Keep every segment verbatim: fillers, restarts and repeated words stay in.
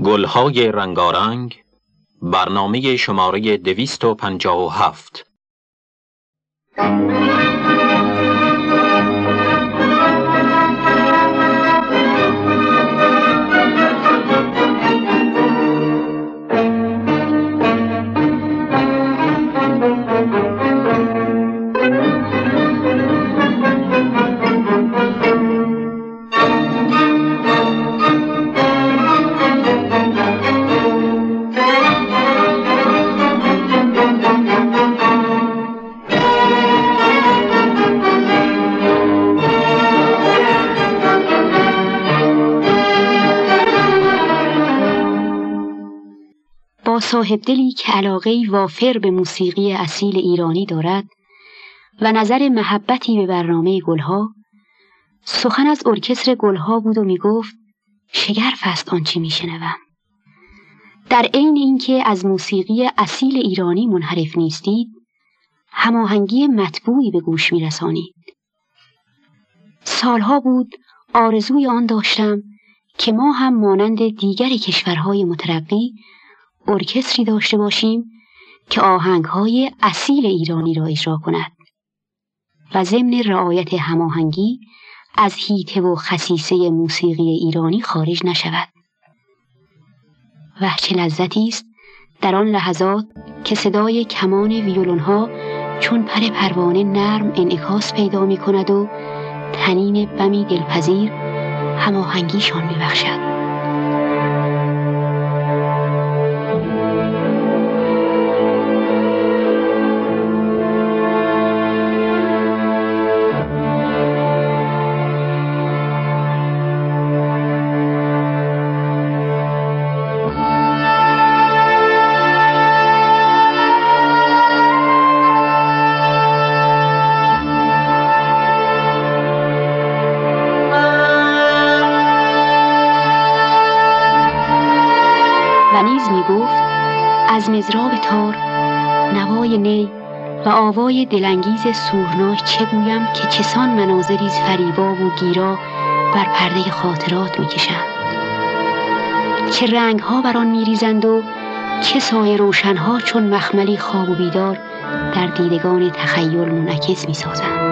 گلهای رنگارنگ، برنامه شماره دویست و پنجاه و هفت. با صاحبدلی که علاقه‌ای وافر به موسیقی اصیل ایرانی دارد و نظر محبتی به برنامه گلها، سخن از ارکستر گلها بود و می گفت شگرف است آنچه می شنوم. در عین اینکه از موسیقی اصیل ایرانی منحرف نیستید، هماهنگی مطبوعی به گوش می رسانید. سالها بود آرزوی آن داشتم که ما هم مانند دیگر کشورهای مترقی ارکستری داشته باشیم که آهنگهای اصیل ایرانی را اجرا کند و ضمن رعایت هماهنگی از حیطه و خصیصه موسیقی ایرانی خارج نشود. وه چه لذتی است در آن لحظات که صدای کمان ویولون‌ها چون پر پروانه نرم انعکاس پیدا می کند و طنین بمی دلپذیر هماهنگیشان می بخشد. از مضراب تار، نوای نی و آوای دلانگیز سورنای چه گویم که چسان مناظری فریبا و گیرا بر پرده خاطرات میکشند. چه رنگها بر آن میریزند و چه سایه روشنها چون مخملی خواب و بیدار در دیدگان تخیل منعکس میسازند.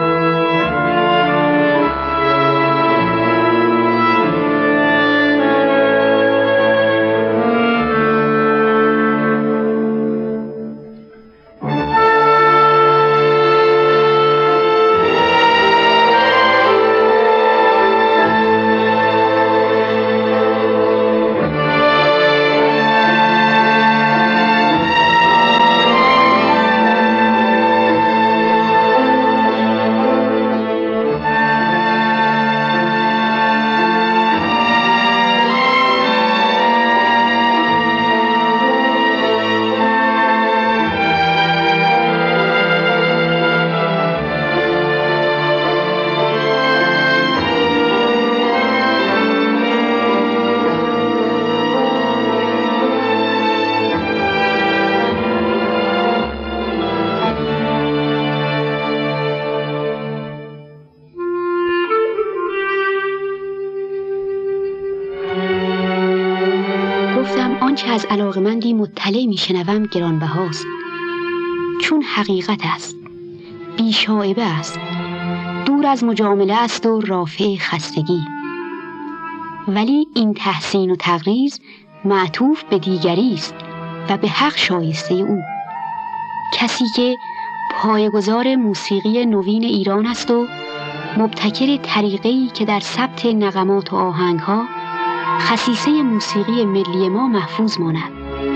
آنچه از علاقمندی مطلع میشنوم گرانبهاست، چون حقیقت است، بی‌شائبه است، دور از مجامله است و رافع خستگی. ولی این تحسین و تغریض معطوف به دیگری است و به حق شایسته او، کسی که پایه‌گذار موسیقی نوین ایران است و مبتکر طریقه‌ای که در ثبت نغمات و آهنگها خصیصه موسیقی ملی ما محفوظ ماند.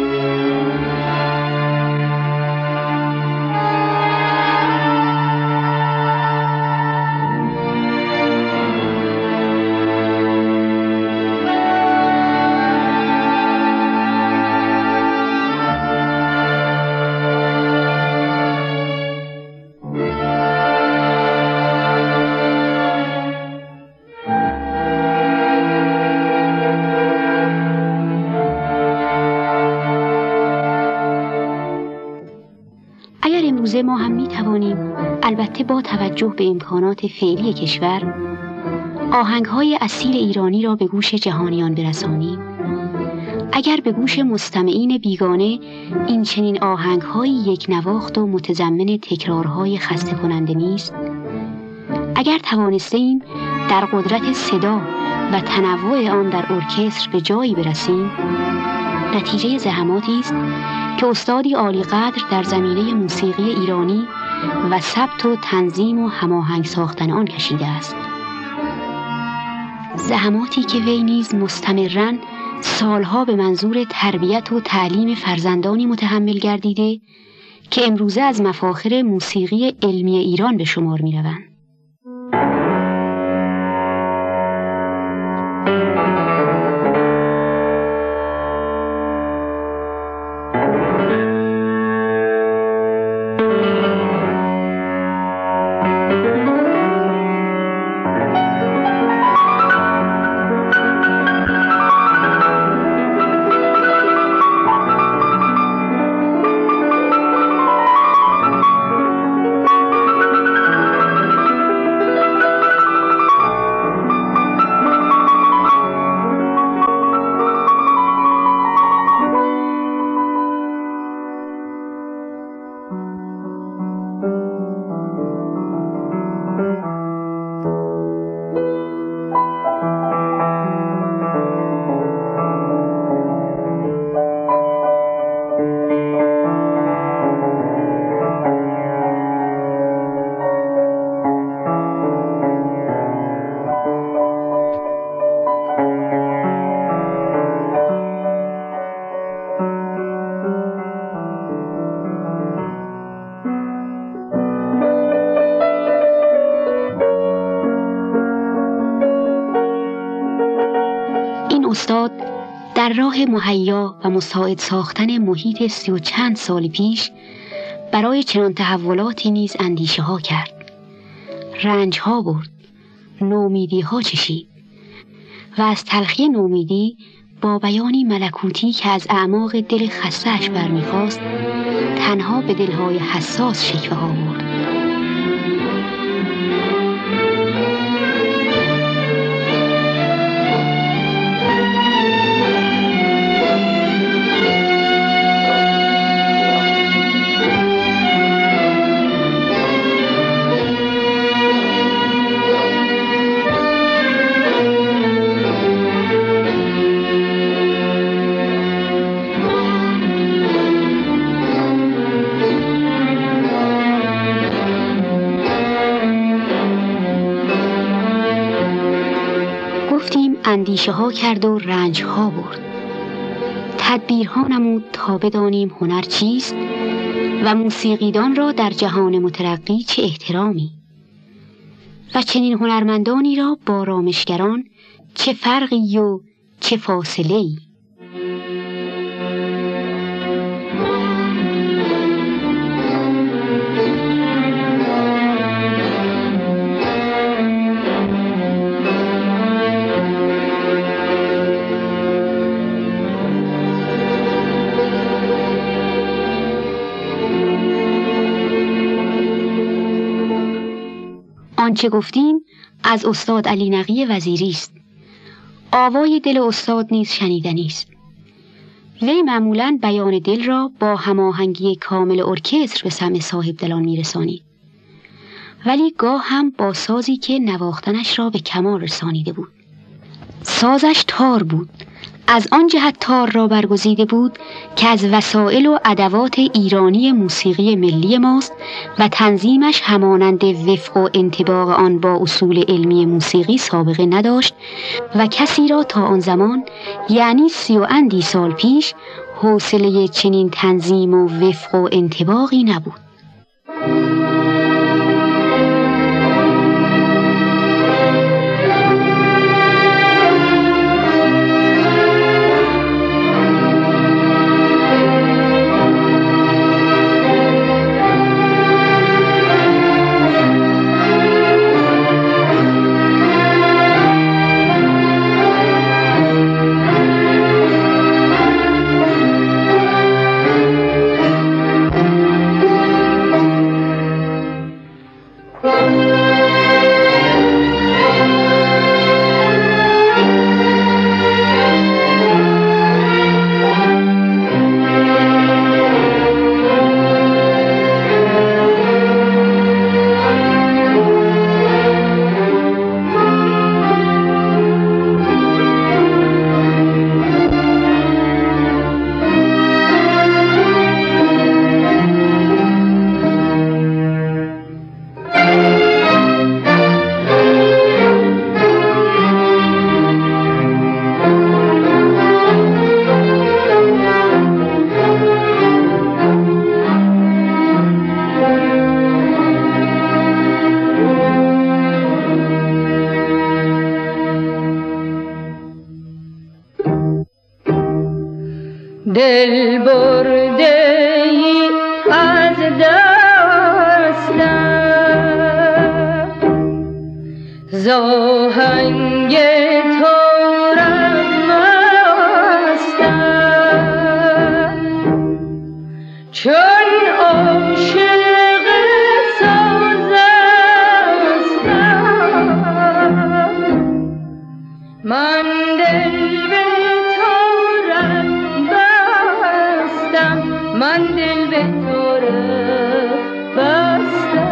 ما هم می توانیم البته با توجه به امکانات فعلی کشور آهنگ‌های اصیل ایرانی را به گوش جهانیان برسانیم اگر به گوش مستمعین بیگانه این چنین آهنگ‌های یک نواخت و متضمن تکرارهای خسته کننده نیست، اگر توانستیم در قدرت صدا و تنوع آن در ارکستر به جایی برسیم، نتیجه زحماتی است که استادی عالی قدر در زمینه موسیقی ایرانی و ثبت و تنظیم و هماهنگ ساختن آن کشیده است. زحماتی که وی نیز مستمراً سالها به منظور تربیت و تعلیم فرزندانی متحمل گردیده که امروزه از مفاخر موسیقی علمی ایران به شمار می روند. استاد در راه مهیا و مساعد ساختن محیط سی و چند سال پیش برای چنان تحولاتی نیز اندیشه ها کرد، رنج ها برد، نومیدی ها چشید و از تلخی نومیدی با بیانی ملکوتی که از اعماق دل خسته‌اش برمیخواست تنها به دلهای حساس شکوه ها برد. اندیشه ها کرد و رنج ها برد، تدبیرها نمود تا بدانیم هنر چیست و موسیقیدان را در جهان مترقی چه احترامی و چنین هنرمندانی را با رامشگران چه فرقی و چه فاصله‌ای. آنچه گفتیم از استاد علی نقی وزیری است. آوای دل استاد نیز شنیدنی است. وی معمولاً بیان دل را با هماهنگی کامل ارکستر به سمع صاحب دلان میرسانید، ولی گاه هم با سازی که نواختنش را به کمال رسانیده بود. سازش تار بود، از آن جهت تار را برگزیده بود که از وسایل و ادوات ایرانی موسیقی ملی ماست و تنظیمش همانند وفق و انطباق آن با اصول علمی موسیقی سابقه نداشت و کسی را تا آن زمان، یعنی سی و اندی سال پیش، حوصله چنین تنظیم و وفق و انطباقی نبود. دل برده ای از دستم زاهنگ تو رمستم چون عاشق سازستم من دل به تو بستم من دل به تو بستم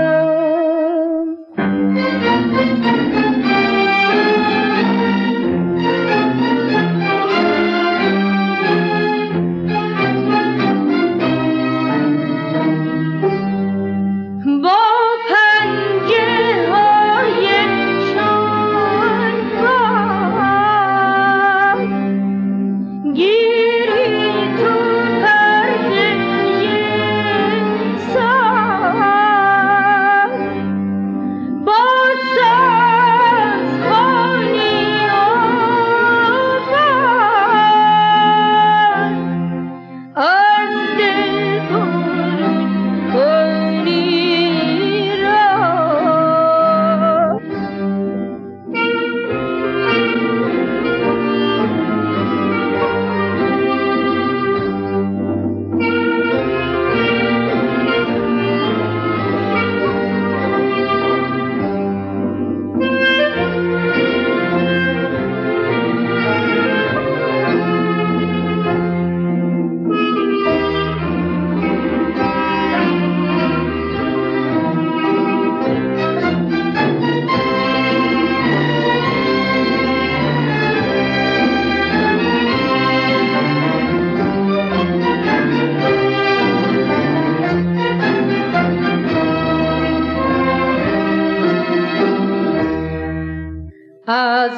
از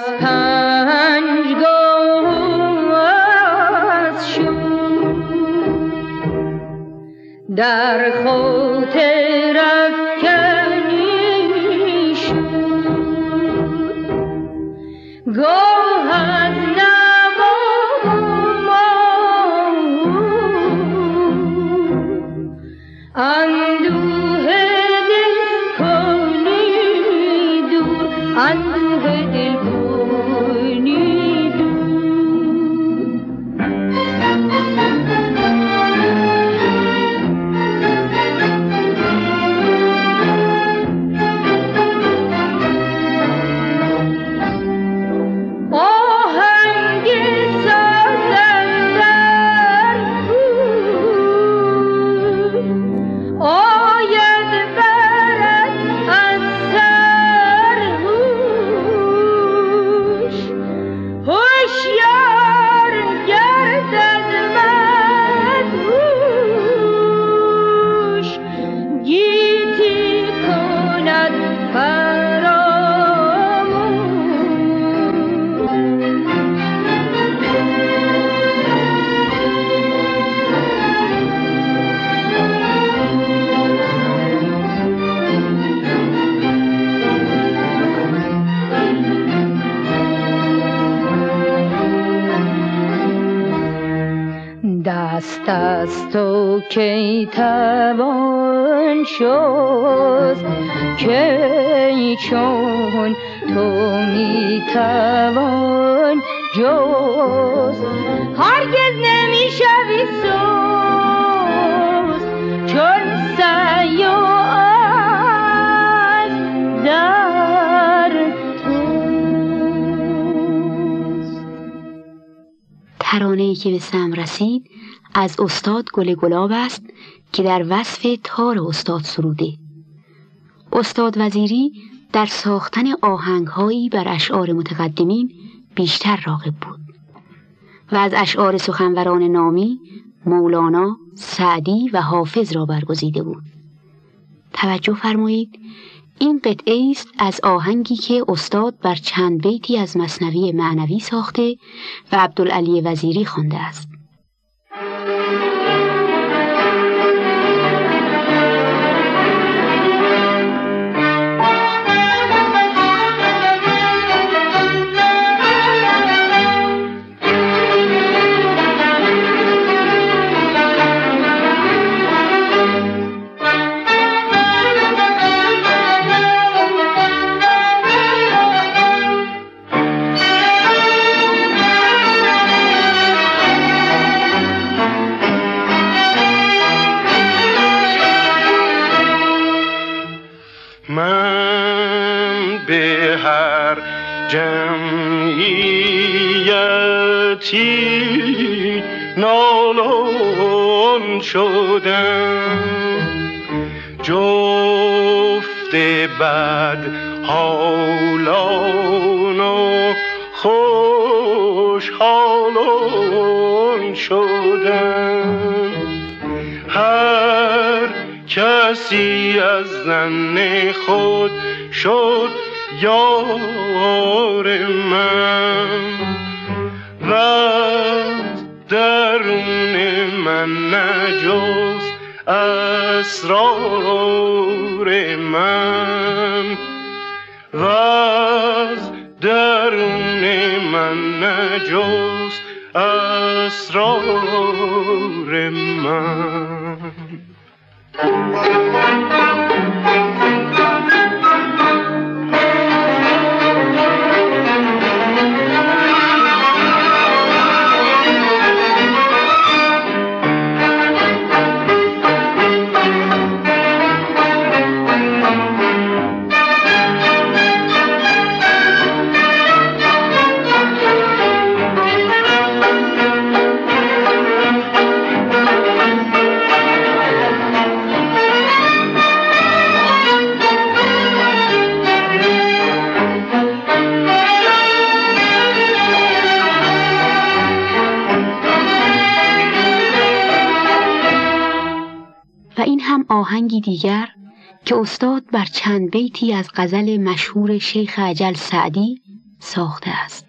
پنجگاه از شور در خاطر افکنی شد گاه از نوا اندوه دل کنی دور اندوه دل کنی دور آهنگ سازم در کوی آید برد از سر هوش هوشیار گردد مدهوش گیتی کند دست از تو کی توان شست کی چون تو می توان جست هرگز نمی شوی سوز چون سعی و از در توست. ترانه‌ای که به سم رسید از استاد گل گلاب است که در وصف تار استاد سروده. استاد وزیری در ساختن آهنگ‌هایی بر اشعار متقدمین بیشتر راغب بود و از اشعار سخنوران نامی مولانا، سعدی و حافظ را برگزیده بود. توجه فرمایید، این قطعه است از آهنگی که استاد بر چند بیتی از مثنوی معنوی ساخته و عبدالعلی وزیری خوانده است. جمعیتی نالان شدم، جفت بد حالان و خوشحالان شدم. هر کسی از زن خود شد یار من و درون من نجست اسرار من و درون من نجست اسرار من. و این هم آهنگی دیگر که استاد بر چند بیتی از غزل مشهور شیخ اجل سعدی ساخته است.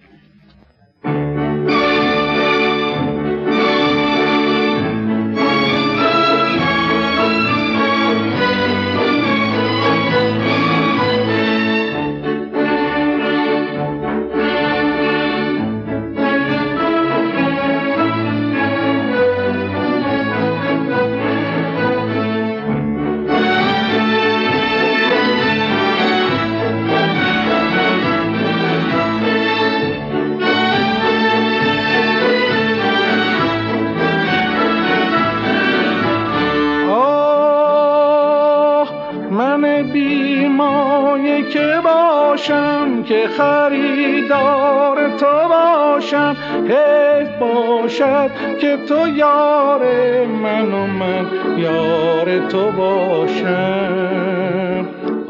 که باشم که خریدار تو باشم، حیف باشد که تو یار من و من یار تو باشم.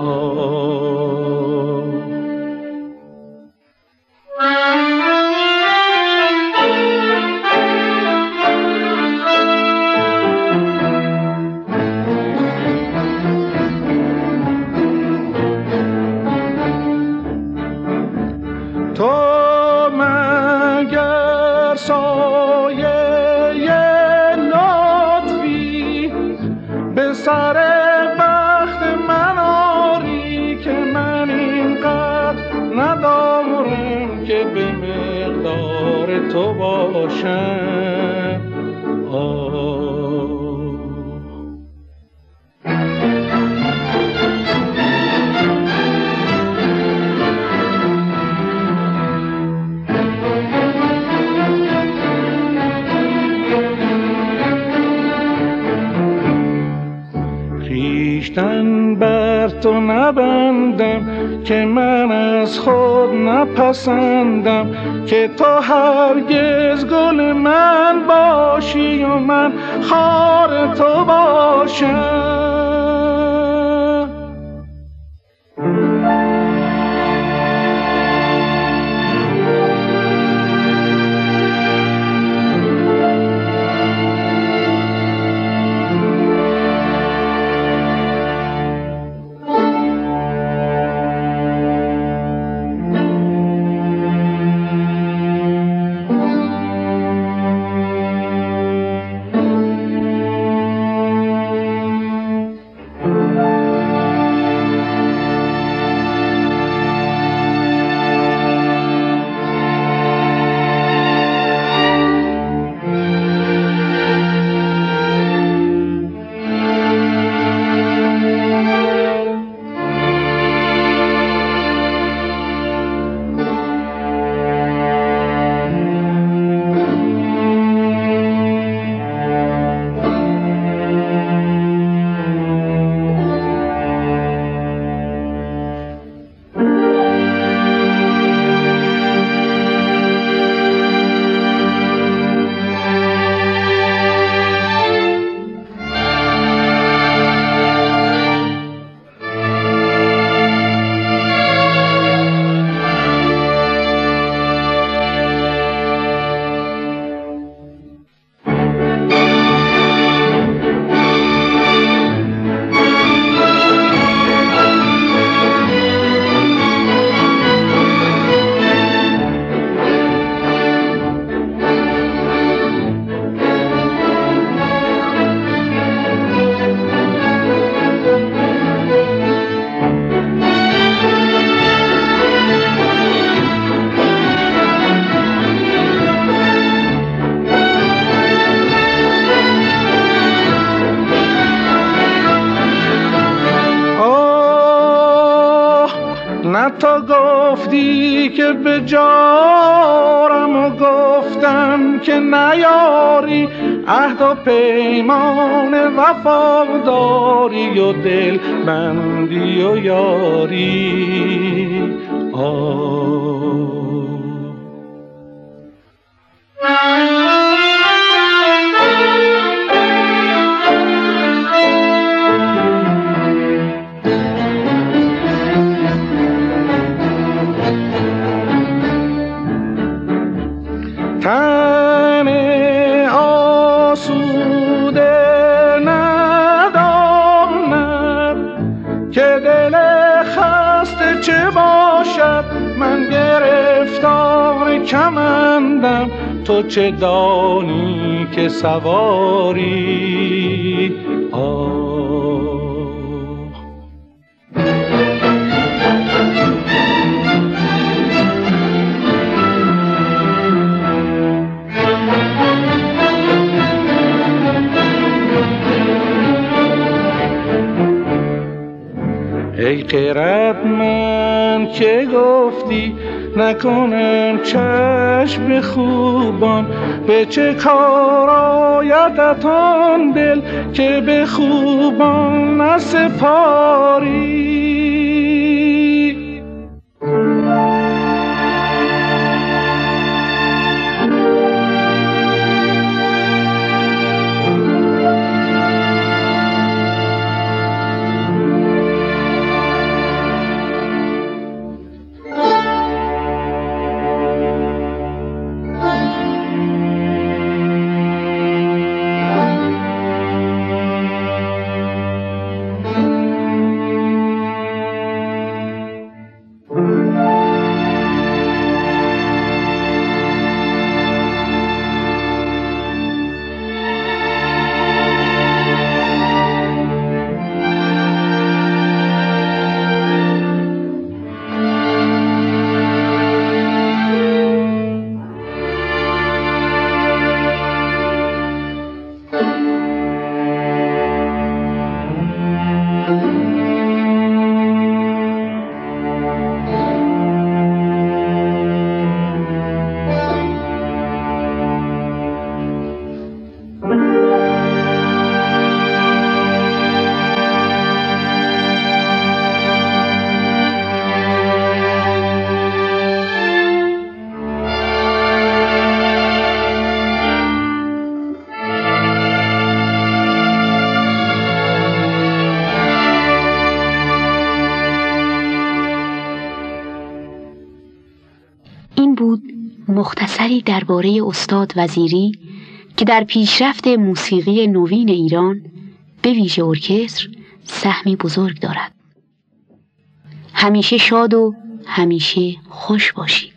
آه سر بخت من آری که من اینقدر ندارم که به مقدار تو باشم. آه خویشتن بر تو نبندم که من از خود نپسندم، که تو هرگز گل من باشی و من خار تو باشم. که به جارم و گفتم که نیاری عهد و پیمان وفاداری و دل بندی و یاری. آه تن آسوده ندانم که دل خسته چه باشد، من گرفتار کمندم تو چه دانی که سواری. آه ای خردمند که گفتی نکنم چشم خوبان، به چه کار آیدت آن دل که به خوبان نسپاری. مختصری درباره استاد وزیری که در پیشرفت موسیقی نوین ایران به ویژه ارکستر سهمی بزرگ دارد. همیشه شاد و همیشه خوش باشید.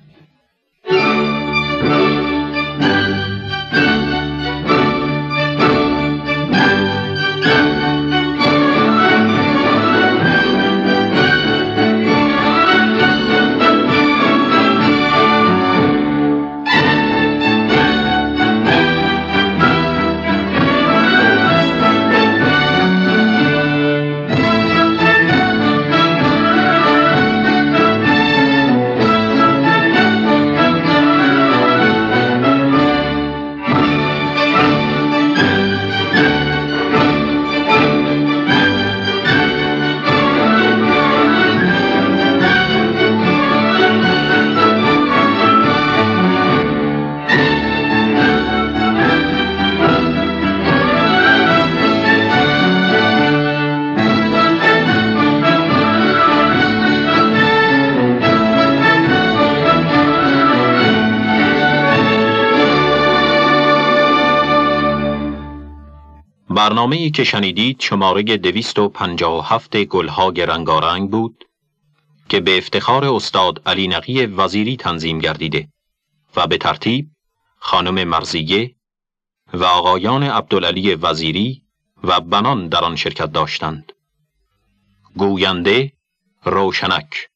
برنامه‌ای که شنیدید شماره دویست و پنجاه و هفت گلهای رنگارنگ بود که به افتخار استاد علی نقی وزیری تنظیم گردیده و به ترتیب خانم مرزیه و آقایان عبدالعلی وزیری و بنان در آن شرکت داشتند. گوینده روشنک.